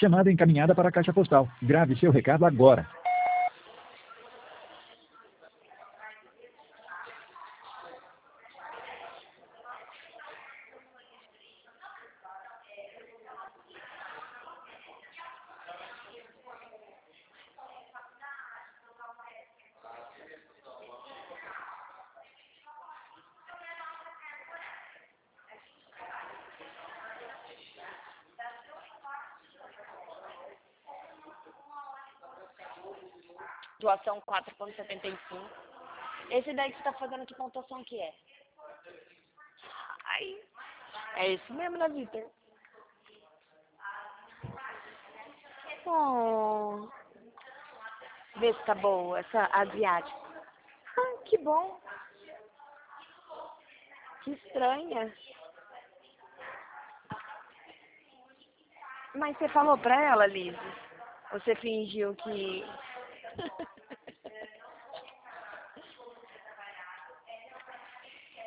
Chamada encaminhada para a caixa postal. Grave seu recado agora. Pontuação 4,75. Esse daí que você tá fazendo, que pontuação que é? Ai, é isso mesmo, né, Vitor? Oh, vê se tá boa, essa asiática. Ah, que bom. Que estranha. Mas você falou pra ela, Liz? Você fingiu que...